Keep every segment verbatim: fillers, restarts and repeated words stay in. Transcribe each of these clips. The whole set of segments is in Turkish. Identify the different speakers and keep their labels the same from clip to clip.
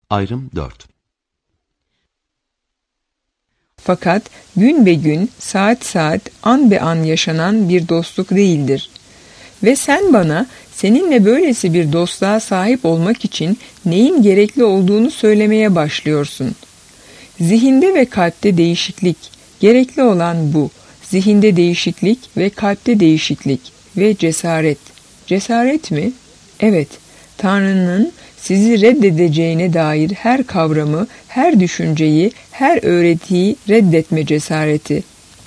Speaker 1: Ayrım dört.
Speaker 2: Fakat gün be gün, saat saat, an be an yaşanan bir dostluk değildir. Ve sen bana seninle böylesi bir dostluğa sahip olmak için neyin gerekli olduğunu söylemeye başlıyorsun. Zihinde ve kalpte değişiklik, gerekli olan bu. Zihinde değişiklik ve kalpte değişiklik ve cesaret. Cesaret mi? Evet, Tanrı'nın sizi reddedeceğine dair her kavramı, her düşünceyi, her öğretiyi reddetme cesareti.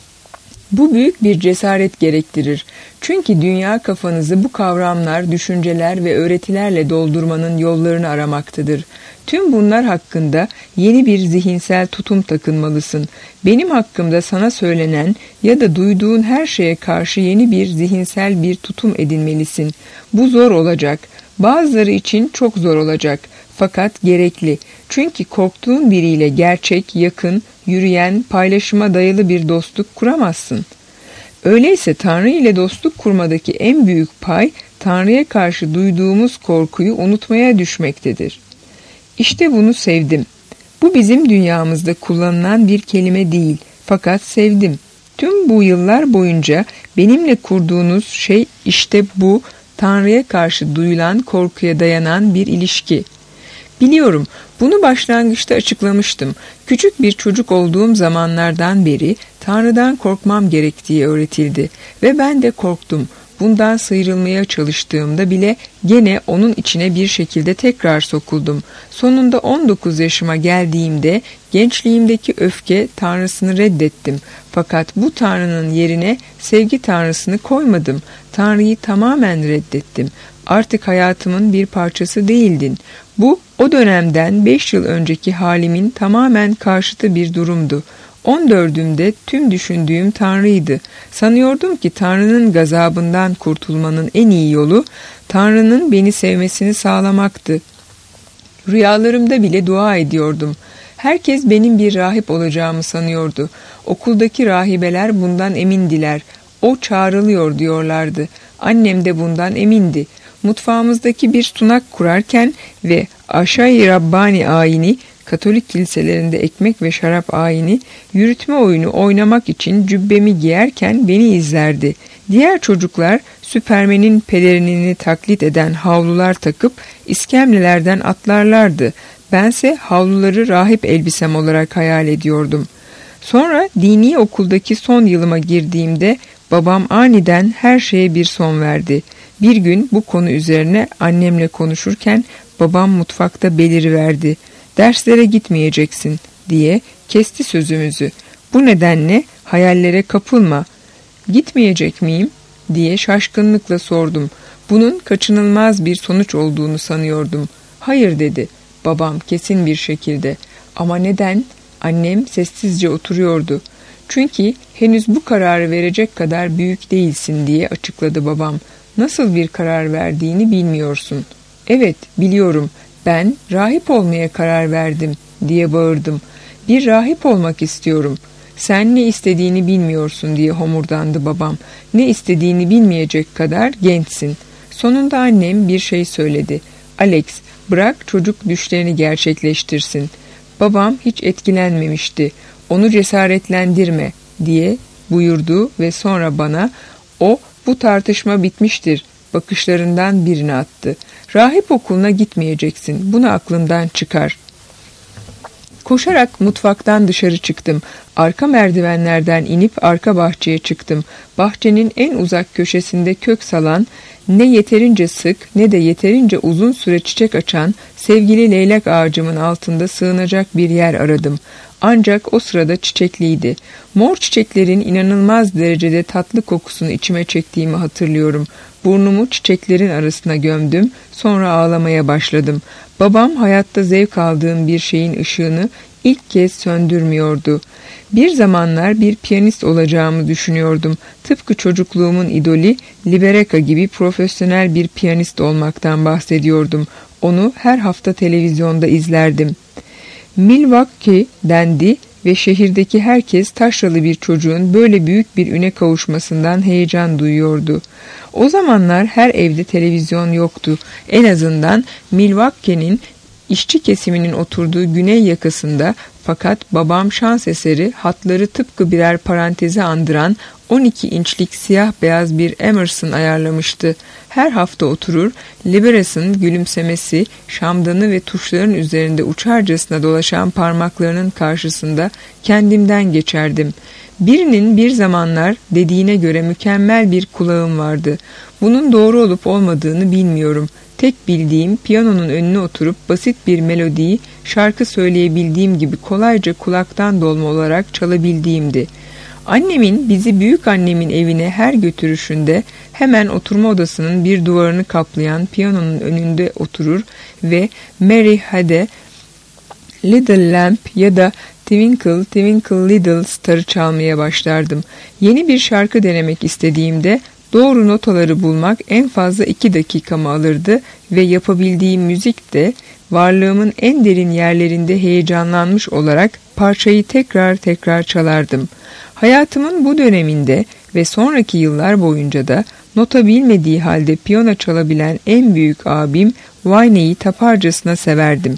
Speaker 2: Bu büyük bir cesaret gerektirir. Çünkü dünya kafanızı bu kavramlar, düşünceler ve öğretilerle doldurmanın yollarını aramaktadır. Tüm bunlar hakkında yeni bir zihinsel tutum takınmalısın. Benim hakkımda sana söylenen ya da duyduğun her şeye karşı yeni bir zihinsel bir tutum edinmelisin. Bu zor olacak. Bazıları için çok zor olacak. Fakat gerekli. Çünkü korktuğun biriyle gerçek, yakın, yürüyen, paylaşıma dayalı bir dostluk kuramazsın. Öyleyse Tanrı ile dostluk kurmadaki en büyük pay, Tanrı'ya karşı duyduğumuz korkuyu unutmaya düşmektedir. İşte bunu sevdim. Bu bizim dünyamızda kullanılan bir kelime değil, fakat sevdim. Tüm bu yıllar boyunca benimle kurduğunuz şey işte bu, Tanrı'ya karşı duyulan korkuya dayanan bir ilişki. Biliyorum, bunu başlangıçta açıklamıştım. Küçük bir çocuk olduğum zamanlardan beri Tanrı'dan korkmam gerektiği öğretildi ve ben de korktum. Bundan sıyrılmaya çalıştığımda bile gene onun içine bir şekilde tekrar sokuldum. Sonunda on dokuz yaşıma geldiğimde gençliğimdeki öfke Tanrısını reddettim. Fakat bu Tanrı'nın yerine sevgi Tanrısını koymadım. Tanrı'yı tamamen reddettim. Artık hayatımın bir parçası değildin. Bu o dönemden beş yıl önceki halimin tamamen karşıtı bir durumdu. on dördümde tüm düşündüğüm Tanrı'ydı. Sanıyordum ki Tanrı'nın gazabından kurtulmanın en iyi yolu Tanrı'nın beni sevmesini sağlamaktı. Rüyalarımda bile dua ediyordum. Herkes benim bir rahip olacağımı sanıyordu. Okuldaki rahibeler bundan emindiler. O çağrılıyor diyorlardı. Annem de bundan emindi. Mutfağımızdaki bir sunak kurarken ve Aşağı-i Rabbani ayini, Katolik kiliselerinde ekmek ve şarap ayini, yürütme oyunu oynamak için cübbemi giyerken beni izlerdi. Diğer çocuklar Süpermen'in pelerinini taklit eden havlular takıp iskemlelerden atlarlardı. Bense havluları rahip elbisem olarak hayal ediyordum. Sonra dini okuldaki son yılıma girdiğimde babam aniden her şeye bir son verdi. Bir gün bu konu üzerine annemle konuşurken babam mutfakta beliriverdi. Derslere gitmeyeceksin diye kesti sözümüzü. Bu nedenle hayallere kapılma. Gitmeyecek miyim diye şaşkınlıkla sordum. Bunun kaçınılmaz bir sonuç olduğunu sanıyordum. Hayır dedi babam kesin bir şekilde. Ama neden? Annem sessizce oturuyordu. Çünkü henüz bu kararı verecek kadar büyük değilsin diye açıkladı babam. Nasıl bir karar verdiğini bilmiyorsun. Evet, biliyorum. Ben rahip olmaya karar verdim diye bağırdım. Bir rahip olmak istiyorum. Sen ne istediğini bilmiyorsun diye homurdandı babam. Ne istediğini bilmeyecek kadar gençsin. Sonunda annem bir şey söyledi. Alex, bırak çocuk düşlerini gerçekleştirsin. Babam hiç etkilenmemişti. Onu cesaretlendirme diye buyurdu ve sonra bana o bu tartışma bitmiştir bakışlarından birini attı. Rahip okuluna gitmeyeceksin. Bunu aklından çıkar. Koşarak mutfaktan dışarı çıktım. Arka merdivenlerden inip arka bahçeye çıktım. Bahçenin en uzak köşesinde kök salan, ne yeterince sık ne de yeterince uzun süre çiçek açan sevgili leylek ağacımın altında sığınacak bir yer aradım. Ancak o sırada çiçekliydi. Mor çiçeklerin inanılmaz derecede tatlı kokusunu içime çektiğimi hatırlıyorum. Burnumu çiçeklerin arasına gömdüm, sonra ağlamaya başladım. Babam hayatta zevk aldığım bir şeyin ışığını ilk kez söndürmüyordu. Bir zamanlar bir piyanist olacağımı düşünüyordum. Tıpkı çocukluğumun idolü Libereka gibi profesyonel bir piyanist olmaktan bahsediyordum. Onu her hafta televizyonda izlerdim. Milwaukee dendi ve şehirdeki herkes taşralı bir çocuğun böyle büyük bir üne kavuşmasından heyecan duyuyordu. O zamanlar her evde televizyon yoktu. En azından Milwaukee'nin İşçi kesiminin oturduğu güney yakasında, fakat babam şans eseri hatları tıpkı birer parantezi andıran on iki inçlik siyah beyaz bir Emerson ayarlamıştı. Her hafta oturur, Liberas'ın gülümsemesi, şamdanı ve tuşların üzerinde uçarcasına dolaşan parmaklarının karşısında kendimden geçerdim. Birinin bir zamanlar dediğine göre mükemmel bir kulağım vardı. Bunun doğru olup olmadığını bilmiyorum. Tek bildiğim, piyanonun önüne oturup basit bir melodiyi şarkı söyleyebildiğim gibi kolayca kulaktan dolma olarak çalabildiğimdi. Annemin bizi büyük annemin evine her götürüşünde hemen oturma odasının bir duvarını kaplayan piyanonun önünde oturur ve Mary Hade, Little Lamp ya da Twinkle Twinkle Little Star'ı çalmaya başlardım. Yeni bir şarkı denemek istediğimde doğru notaları bulmak en fazla iki dakikamı alırdı ve yapabildiğim müzik de varlığımın en derin yerlerinde heyecanlanmış olarak parçayı tekrar tekrar çalardım. Hayatımın bu döneminde ve sonraki yıllar boyunca da nota bilmediği halde piyano çalabilen en büyük abim Wynie'yi taparcasına severdim.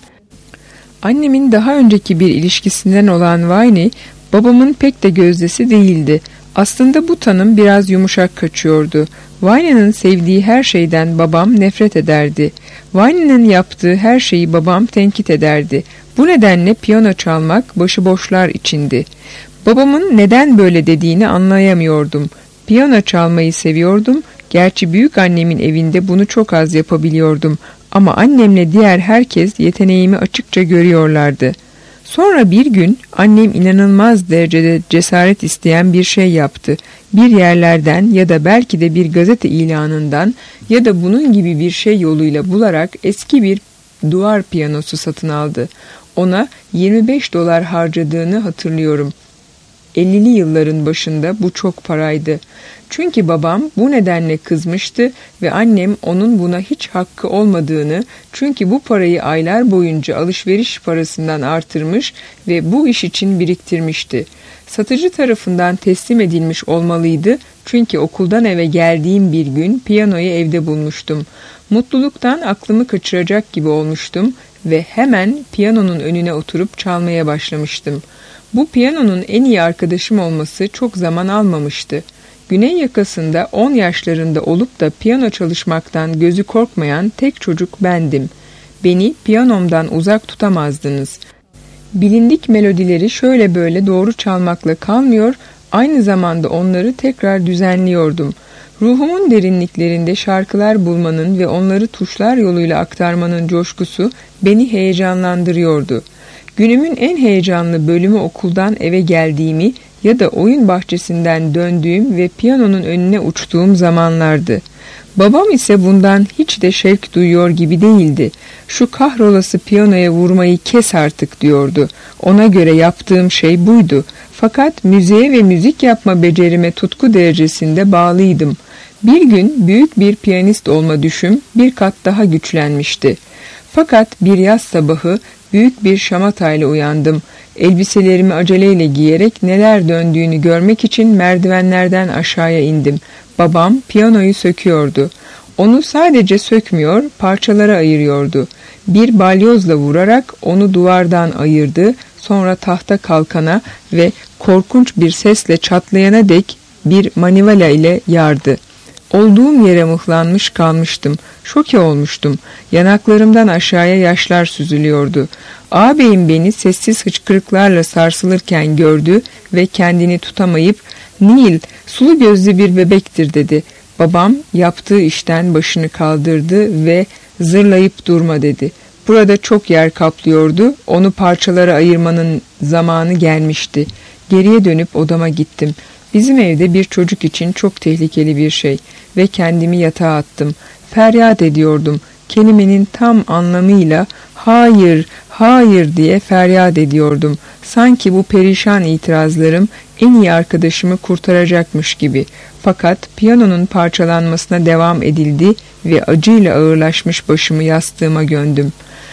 Speaker 2: Annemin daha önceki bir ilişkisinden olan Wynie, babamın pek de gözdesi değildi. Aslında bu tanım biraz yumuşak kaçıyordu. Wynie'nin sevdiği her şeyden babam nefret ederdi. Wynie'nin yaptığı her şeyi babam tenkit ederdi. Bu nedenle piyano çalmak başıboşlar içindi. Babamın neden böyle dediğini anlayamıyordum. Piyano çalmayı seviyordum. Gerçi büyük annemin evinde bunu çok az yapabiliyordum. Ama annemle diğer herkes yeteneğimi açıkça görüyorlardı. Sonra bir gün annem inanılmaz derecede cesaret isteyen bir şey yaptı. Bir yerlerden ya da belki de bir gazete ilanından ya da bunun gibi bir şey yoluyla bularak eski bir duvar piyanosu satın aldı. Ona yirmi beş dolar harcadığını hatırlıyorum. ellili yılların başında bu çok paraydı. Çünkü babam bu nedenle kızmıştı ve annem onun buna hiç hakkı olmadığını, çünkü bu parayı aylar boyunca alışveriş parasından artırmış ve bu iş için biriktirmişti. Satıcı tarafından teslim edilmiş olmalıydı, çünkü okuldan eve geldiğim bir gün piyanoyu evde bulmuştum. Mutluluktan aklımı kaçıracak gibi olmuştum ve hemen piyanonun önüne oturup çalmaya başlamıştım. Bu piyanonun en iyi arkadaşım olması çok zaman almamıştı. Güney yakasında on yaşlarında olup da piyano çalışmaktan gözü korkmayan tek çocuk bendim. Beni piyanomdan uzak tutamazdınız. Bilindik melodileri şöyle böyle doğru çalmakla kalmıyor, aynı zamanda onları tekrar düzenliyordum. Ruhumun derinliklerinde şarkılar bulmanın ve onları tuşlar yoluyla aktarmanın coşkusu beni heyecanlandırıyordu. Günümün en heyecanlı bölümü okuldan eve geldiğimi ya da oyun bahçesinden döndüğüm ve piyanonun önüne uçtuğum zamanlardı. Babam ise bundan hiç de şevk duyuyor gibi değildi. Şu kahrolası piyanoya vurmayı kes artık diyordu. Ona göre yaptığım şey buydu. Fakat müziğe ve müzik yapma becerime tutku derecesinde bağlıydım. Bir gün büyük bir piyanist olma düşüm bir kat daha güçlenmişti. Fakat bir yaz sabahı büyük bir şamatayla uyandım. Elbiselerimi aceleyle giyerek neler döndüğünü görmek için merdivenlerden aşağıya indim. Babam piyanoyu söküyordu. Onu sadece sökmüyor, parçalara ayırıyordu. Bir balyozla vurarak onu duvardan ayırdı, sonra tahta kalkana ve korkunç bir sesle çatlayana dek bir manivela ile yardı. Olduğum yere mıhlanmış kalmıştım. Şoke olmuştum. Yanaklarımdan aşağıya yaşlar süzülüyordu. Ağabeyim beni sessiz hıçkırıklarla sarsılırken gördü ve kendini tutamayıp "Neil, sulu gözlü bir bebektir" dedi. Babam yaptığı işten başını kaldırdı ve "Zırlayıp durma" dedi. Burada çok yer kaplıyordu. Onu parçalara ayırmanın zamanı gelmişti. Geriye dönüp odama gittim. Bizim evde bir çocuk için çok tehlikeli bir şey ve kendimi yatağa attım. Feryat ediyordum. Kelimenin tam anlamıyla "hayır, hayır" diye feryat ediyordum. Sanki bu perişan itirazlarım en iyi arkadaşımı kurtaracakmış gibi. Fakat piyanonun parçalanmasına devam edildi ve acıyla ağırlaşmış başımı yastığıma gömdüm.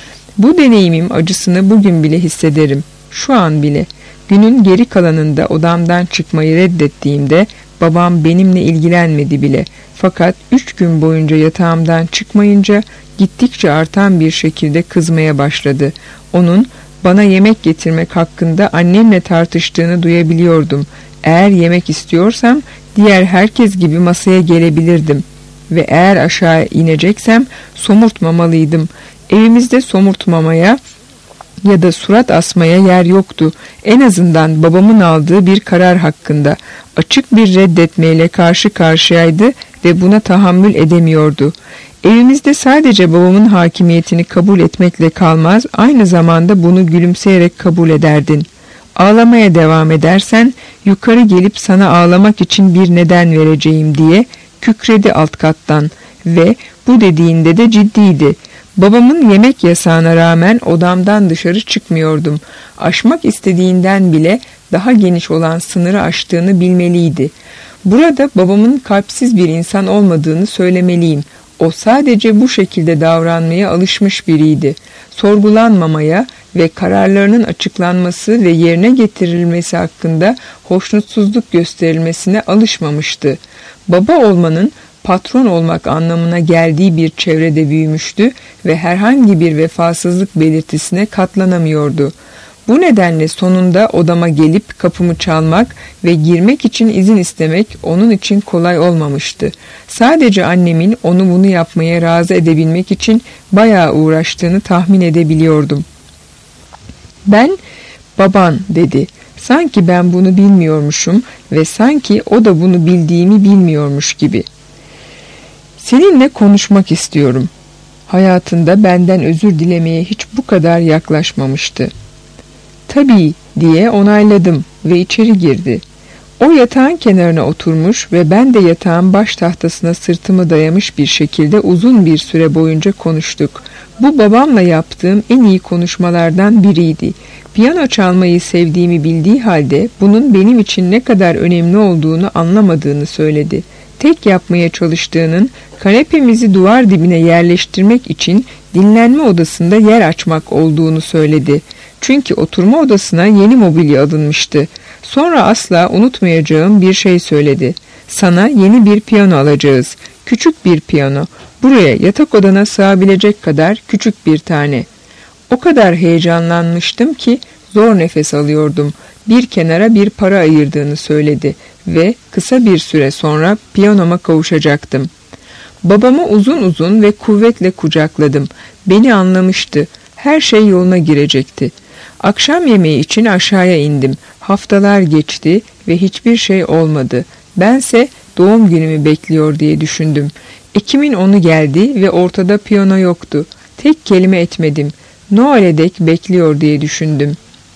Speaker 2: Bu deneyimim acısını bugün bile hissederim. Şu an bile. Günün geri kalanında odamdan çıkmayı reddettiğimde babam benimle ilgilenmedi bile. Fakat üç gün boyunca yatağımdan çıkmayınca gittikçe artan bir şekilde kızmaya başladı. Onun bana yemek getirmek hakkında annemle tartıştığını duyabiliyordum. Eğer yemek istiyorsam diğer herkes gibi masaya gelebilirdim. Ve eğer aşağı ineceksem somurtmamalıydım. Evimizde somurtmamaya ya da surat asmaya yer yoktu. En azından babamın aldığı bir karar hakkında açık bir reddetmeyle karşı karşıyaydı ve buna tahammül edemiyordu. Evimizde sadece babamın hakimiyetini kabul etmekle kalmaz, aynı zamanda bunu gülümseyerek kabul ederdin. Ağlamaya devam edersen yukarı gelip sana ağlamak için bir neden vereceğim diye kükredi alt kattan ve bu dediğinde de ciddiydi. Babamın yemek yasağına rağmen odamdan dışarı çıkmıyordum. Aşmak istediğinden bile daha geniş olan sınırı aştığını bilmeliydi. Burada babamın kalpsiz bir insan olmadığını söylemeliyim. O sadece bu şekilde davranmaya alışmış biriydi. Sorgulanmamaya ve kararlarının açıklanması ve yerine getirilmesi hakkında hoşnutsuzluk gösterilmesine alışmamıştı. Baba olmanın patron olmak anlamına geldiği bir çevrede büyümüştü ve herhangi bir vefasızlık belirtisine katlanamıyordu. Bu nedenle sonunda odama gelip kapımı çalmak ve girmek için izin istemek onun için kolay olmamıştı. Sadece annemin onu bunu yapmaya razı edebilmek için bayağı uğraştığını tahmin edebiliyordum. "Ben baban," dedi. Sanki ben bunu bilmiyormuşum ve sanki o da bunu bildiğimi bilmiyormuş gibi. "Seninle konuşmak istiyorum." Hayatında benden özür dilemeye hiç bu kadar yaklaşmamıştı. "Tabii," diye onayladım ve içeri girdi. O yatağın kenarına oturmuş ve ben de yatağın baş tahtasına sırtımı dayamış bir şekilde uzun bir süre boyunca konuştuk. Bu babamla yaptığım en iyi konuşmalardan biriydi. Piyano çalmayı sevdiğimi bildiği halde bunun benim için ne kadar önemli olduğunu anlamadığını söyledi. Tek yapmaya çalıştığının kanepemizi duvar dibine yerleştirmek için dinlenme odasında yer açmak olduğunu söyledi. Çünkü oturma odasına yeni mobilya alınmıştı. Sonra asla unutmayacağım bir şey söyledi. "Sana yeni bir piyano alacağız. Küçük bir piyano. Buraya yatak odana sığabilecek kadar küçük bir tane." O kadar heyecanlanmıştım ki zor nefes alıyordum. Bir kenara bir para ayırdığını söyledi ve kısa bir süre sonra piyanoma kavuşacaktım. Babamı uzun uzun ve kuvvetle kucakladım. Beni anlamıştı. Her şey yoluna girecekti. Akşam yemeği için aşağıya indim. Haftalar geçti ve hiçbir şey olmadı. Bense doğum günümü bekliyor diye düşündüm. Ekim'in onu geldi ve ortada piyano yoktu. Tek kelime etmedim. Noel'e dek bekliyor diye düşündüm.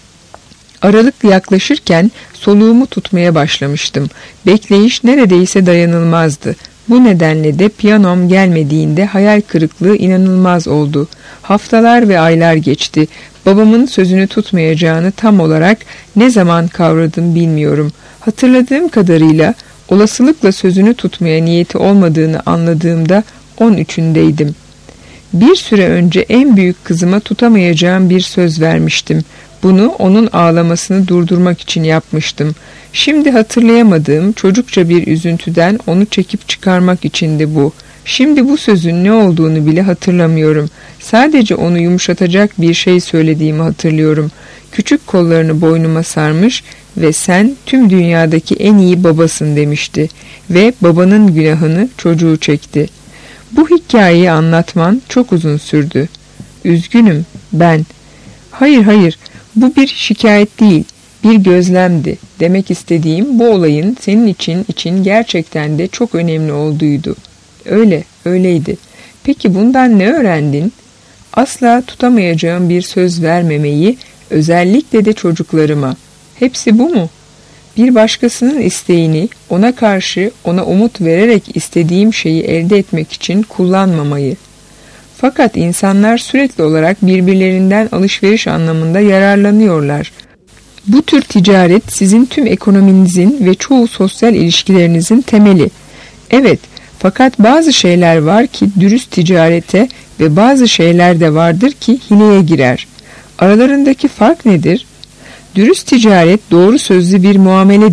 Speaker 2: Aralık yaklaşırken soluğumu tutmaya başlamıştım. Bekleyiş neredeyse dayanılmazdı. Bu nedenle de piyanom gelmediğinde hayal kırıklığı inanılmaz oldu. Haftalar ve aylar geçti. Babamın sözünü tutmayacağını tam olarak ne zaman kavradım bilmiyorum. Hatırladığım kadarıyla olasılıkla sözünü tutmaya niyeti olmadığını anladığımda on üçündeydim. Bir süre önce en büyük kızıma tutamayacağım bir söz vermiştim. Bunu onun ağlamasını durdurmak için yapmıştım. Şimdi hatırlayamadığım çocukça bir üzüntüden onu çekip çıkarmak içindi bu. Şimdi bu sözün ne olduğunu bile hatırlamıyorum. Sadece onu yumuşatacak bir şey söylediğimi hatırlıyorum. Küçük kollarını boynuma sarmış ve "Sen tüm dünyadaki en iyi babasın," demişti ve babanın günahını çocuğu çekti. Bu hikayeyi anlatman çok uzun sürdü. "Üzgünüm, ben." Hayır hayır, bu bir şikayet değil, bir gözlemdi. Demek istediğim bu olayın senin için için gerçekten de çok önemli olduğuydu. Öyle, öyleydi. Peki bundan ne öğrendin? Asla tutamayacağım bir söz vermemeyi, özellikle de çocuklarıma. Hepsi bu mu? Bir başkasının isteğini ona karşı ona umut vererek istediğim şeyi elde etmek için kullanmamayı. Fakat insanlar sürekli olarak birbirlerinden alışveriş anlamında yararlanıyorlar. Bu tür ticaret sizin tüm ekonominizin ve çoğu sosyal ilişkilerinizin temeli. Evet, fakat bazı şeyler var ki dürüst ticarete ve bazı şeyler de vardır ki hileye girer. Aralarındaki fark nedir? Dürüst ticaret doğru sözlü bir muameledir.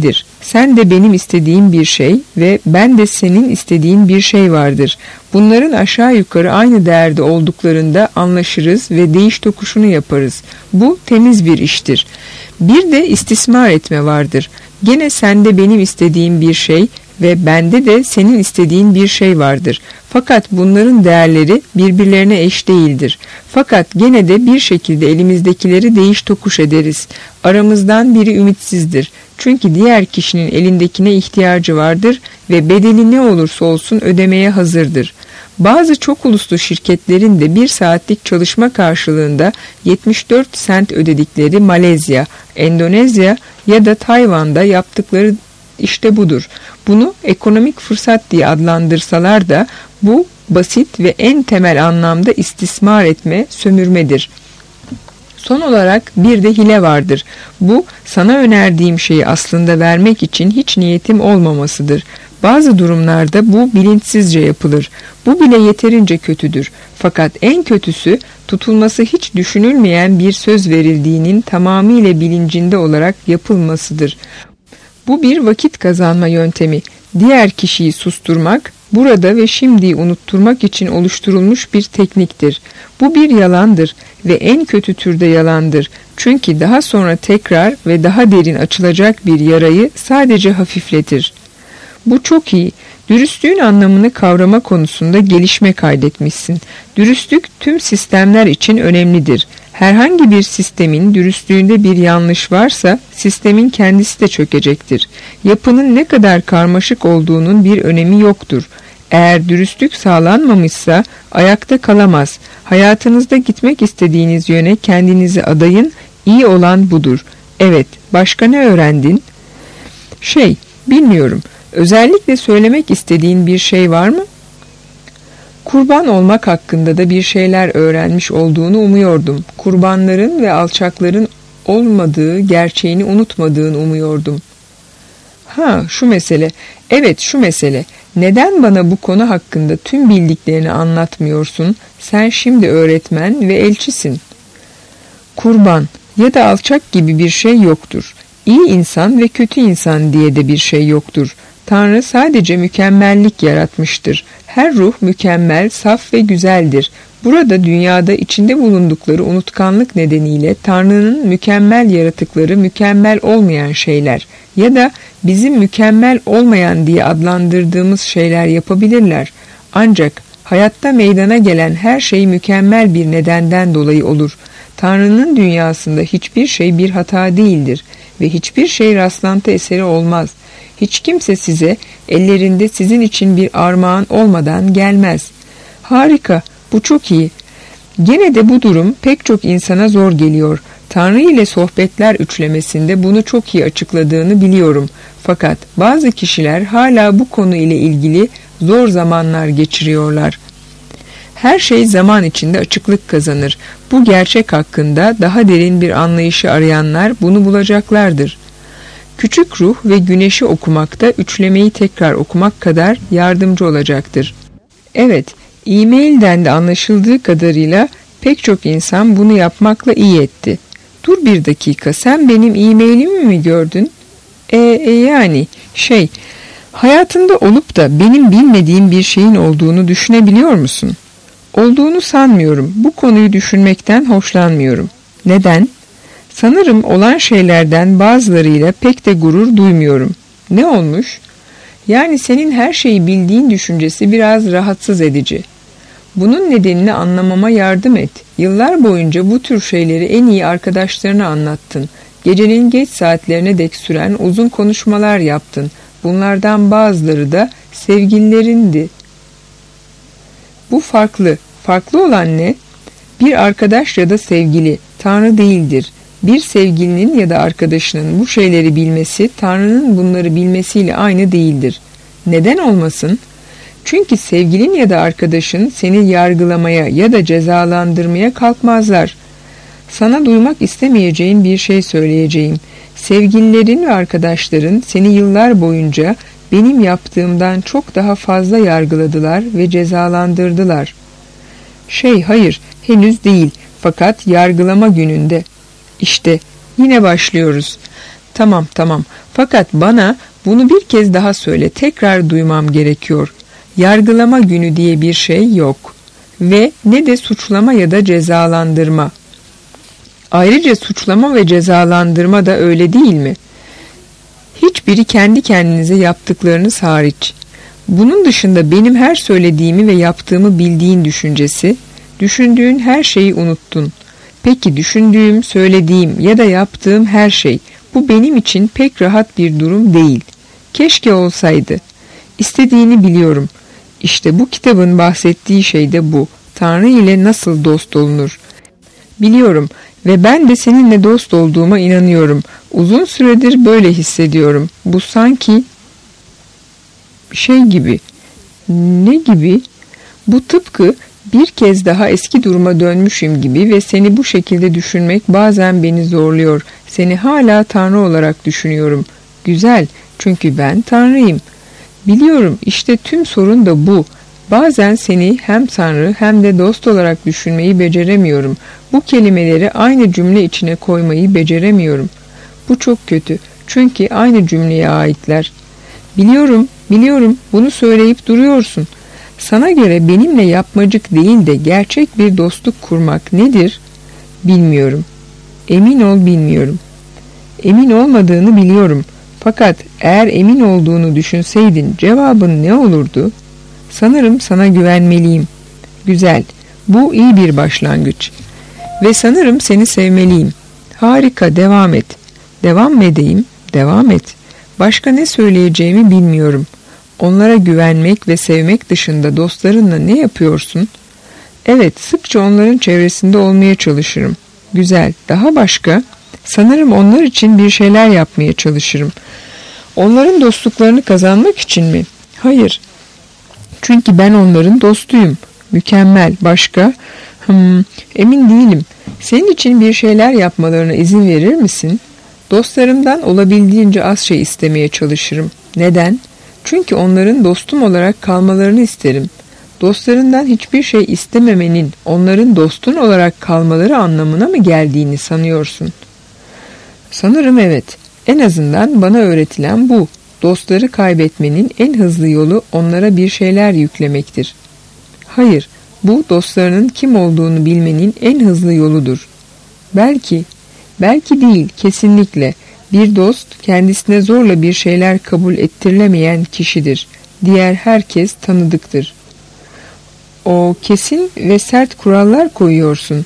Speaker 2: Sen de benim istediğim bir şey ve ben de senin istediğin bir şey vardır. Bunların aşağı yukarı aynı değerde olduklarında anlaşırız ve değiş tokuşunu yaparız. Bu temiz bir iştir. Bir de istismar etme vardır. Gene sende benim istediğim bir şey ve bende de senin istediğin bir şey vardır. Fakat bunların değerleri birbirlerine eş değildir. Fakat gene de bir şekilde elimizdekileri değiş tokuş ederiz. Aramızdan biri ümitsizdir. Çünkü diğer kişinin elindekine ihtiyacı vardır ve bedeli ne olursa olsun ödemeye hazırdır. Bazı çok uluslu şirketlerin de bir saatlik çalışma karşılığında yetmiş dört sent ödedikleri Malezya, Endonezya ya da Tayvan'da yaptıkları işte budur. Bunu ekonomik fırsat diye adlandırsalar da bu basit ve en temel anlamda istismar etme, sömürmedir. Son olarak bir de hile vardır. Bu sana önerdiğim şeyi aslında vermek için hiç niyetim olmamasıdır. Bazı durumlarda bu bilinçsizce yapılır. Bu bile yeterince kötüdür. Fakat en kötüsü tutulması hiç düşünülmeyen bir söz verildiğinin tamamıyla bilincinde olarak yapılmasıdır. Bu bir vakit kazanma yöntemi. Diğer kişiyi susturmak, burada ve şimdiyi unutturmak için oluşturulmuş bir tekniktir. Bu bir yalandır ve en kötü türde yalandır. Çünkü daha sonra tekrar ve daha derin açılacak bir yarayı sadece hafifletir. Bu çok iyi. Dürüstlüğün anlamını kavrama konusunda gelişme kaydetmişsin. Dürüstlük tüm sistemler için önemlidir. Herhangi bir sistemin dürüstlüğünde bir yanlış varsa sistemin kendisi de çökecektir. Yapının ne kadar karmaşık olduğunun bir önemi yoktur. Eğer dürüstlük sağlanmamışsa ayakta kalamaz. Hayatınızda gitmek istediğiniz yöne kendinizi adayın, iyi olan budur. Evet, başka ne öğrendin? Şey, bilmiyorum. Özellikle söylemek istediğin bir şey var mı? Kurban olmak hakkında da bir şeyler öğrenmiş olduğunu umuyordum. Kurbanların ve alçakların olmadığı gerçeğini unutmadığını umuyordum. Ha, şu mesele. Evet, şu mesele. Neden bana bu konu hakkında tüm bildiklerini anlatmıyorsun? Sen şimdi öğretmen ve elçisin. Kurban ya da alçak gibi bir şey yoktur. İyi insan ve kötü insan diye de bir şey yoktur. Tanrı sadece mükemmellik yaratmıştır. Her ruh mükemmel, saf ve güzeldir. Burada dünyada içinde bulundukları unutkanlık nedeniyle Tanrı'nın mükemmel yaratıkları mükemmel olmayan şeyler ya da bizim mükemmel olmayan diye adlandırdığımız şeyler yapabilirler. Ancak hayatta meydana gelen her şey mükemmel bir nedenden dolayı olur. Tanrı'nın dünyasında hiçbir şey bir hata değildir ve hiçbir şey rastlantı eseri olmaz. Hiç kimse size ellerinde sizin için bir armağan olmadan gelmez. Harika, bu çok iyi. Gene de bu durum pek çok insana zor geliyor. Tanrı ile sohbetler üçlemesinde bunu çok iyi açıkladığını biliyorum. Fakat bazı kişiler hala bu konu ile ilgili zor zamanlar geçiriyorlar. Her şey zaman içinde açıklık kazanır. Bu gerçek hakkında daha derin bir anlayışı arayanlar bunu bulacaklardır. Küçük ruh ve güneşi okumakta üçlemeyi tekrar okumak kadar yardımcı olacaktır. Evet, e-mailden de anlaşıldığı kadarıyla pek çok insan bunu yapmakla iyi etti. Dur bir dakika, sen benim e-mailimi mi gördün? E, e yani şey, hayatında olup da benim bilmediğim bir şeyin olduğunu düşünebiliyor musun? Olduğunu sanmıyorum. Bu konuyu düşünmekten hoşlanmıyorum. Neden? Sanırım olan şeylerden bazılarıyla pek de gurur duymuyorum. Ne olmuş? Yani senin her şeyi bildiğin düşüncesi biraz rahatsız edici. Bunun nedenini anlamama yardım et. Yıllar boyunca bu tür şeyleri en iyi arkadaşlarına anlattın. Gecenin geç saatlerine dek süren uzun konuşmalar yaptın. Bunlardan bazıları da sevgililerindi. Bu farklı. Farklı olan ne? Bir arkadaş ya da sevgili, Tanrı değildir. Bir sevgilinin ya da arkadaşının bu şeyleri bilmesi, Tanrı'nın bunları bilmesiyle aynı değildir. Neden olmasın? Çünkü sevgilin ya da arkadaşın seni yargılamaya ya da cezalandırmaya kalkmazlar. Sana duymak istemeyeceğin bir şey söyleyeceğim. Sevgililerin ve arkadaşların seni yıllar boyunca benim yaptığımdan çok daha fazla yargıladılar ve cezalandırdılar. Şey, hayır, henüz değil. Fakat yargılama gününde. İşte yine başlıyoruz. Tamam tamam. Fakat bana Bunu bir kez daha söyle, tekrar duymam gerekiyor. Yargılama günü diye bir şey yok. Ve ne de suçlama ya da cezalandırma. Ayrıca suçlama ve cezalandırma da öyle değil mi? Hiçbiri kendi kendinize yaptıklarınız hariç. Bunun dışında benim her söylediğimi ve yaptığımı bildiğin düşüncesi, düşündüğün her şeyi unuttun. Peki düşündüğüm, söylediğim ya da yaptığım her şey, bu benim için pek rahat bir durum değil. Keşke olsaydı. İstediğini biliyorum. İşte bu kitabın bahsettiği şey de bu. Tanrı ile nasıl dost olunur? Biliyorum ve ben de seninle dost olduğuma inanıyorum. Uzun süredir böyle hissediyorum. Bu sanki şey gibi. Ne gibi? Bu tıpkı bir kez daha eski duruma dönmüşüm gibi ve seni bu şekilde düşünmek bazen beni zorluyor. Seni hala Tanrı olarak düşünüyorum. Güzel, çünkü ben Tanrıyım. Biliyorum, işte tüm sorun da bu. Bazen seni hem Tanrı hem de dost olarak düşünmeyi beceremiyorum. Bu kelimeleri aynı cümle içine koymayı beceremiyorum. Bu çok kötü. Çünkü aynı cümleye aitler. Biliyorum, biliyorum. Bunu söyleyip duruyorsun. Sana göre benimle yapmacık değil de gerçek bir dostluk kurmak nedir? Bilmiyorum. Emin ol, bilmiyorum. Emin olmadığını biliyorum. Fakat eğer emin olduğunu düşünseydin cevabın ne olurdu? Sanırım sana güvenmeliyim. Güzel. Bu iyi bir başlangıç. Ve sanırım seni sevmeliyim. Harika, devam et. Devam mı edeyim? Devam et. Başka ne söyleyeceğimi bilmiyorum. Onlara güvenmek ve sevmek dışında dostlarınla ne yapıyorsun? Evet, sıkça onların çevresinde olmaya çalışırım. Güzel. Daha başka? Sanırım onlar için bir şeyler yapmaya çalışırım. Onların dostluklarını kazanmak için mi? Hayır. Çünkü ben onların dostuyum. Mükemmel. Başka? Hmm, emin değilim. Senin için bir şeyler yapmalarına izin verir misin? Dostlarımdan olabildiğince az şey istemeye çalışırım. Neden? Çünkü onların dostum olarak kalmalarını isterim. Dostlarından hiçbir şey istememenin onların dostun olarak kalmaları anlamına mı geldiğini sanıyorsun? Sanırım evet. En azından bana öğretilen bu. Dostları kaybetmenin en hızlı yolu onlara bir şeyler yüklemektir. Hayır, bu dostlarının kim olduğunu bilmenin en hızlı yoludur. Belki, belki değil, kesinlikle. Bir dost kendisine zorla bir şeyler kabul ettirilemeyen kişidir. Diğer herkes tanıdıktır. O kesin ve sert kurallar koyuyorsun.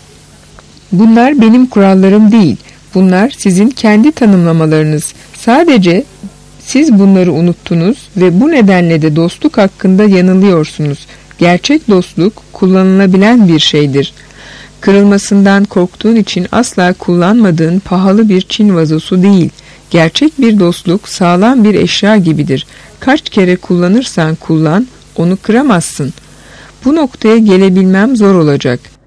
Speaker 2: Bunlar benim kurallarım değil. Bunlar sizin kendi tanımlamalarınız. Sadece siz bunları unuttunuz ve bu nedenle de dostluk hakkında yanılıyorsunuz. Gerçek dostluk kullanılabilen bir şeydir. Kırılmasından korktuğun için asla kullanmadığın pahalı bir Çin vazosu değil. Gerçek bir dostluk sağlam bir eşya gibidir. Kaç kere kullanırsan kullan, onu kıramazsın. Bu noktaya gelebilmem zor olacak.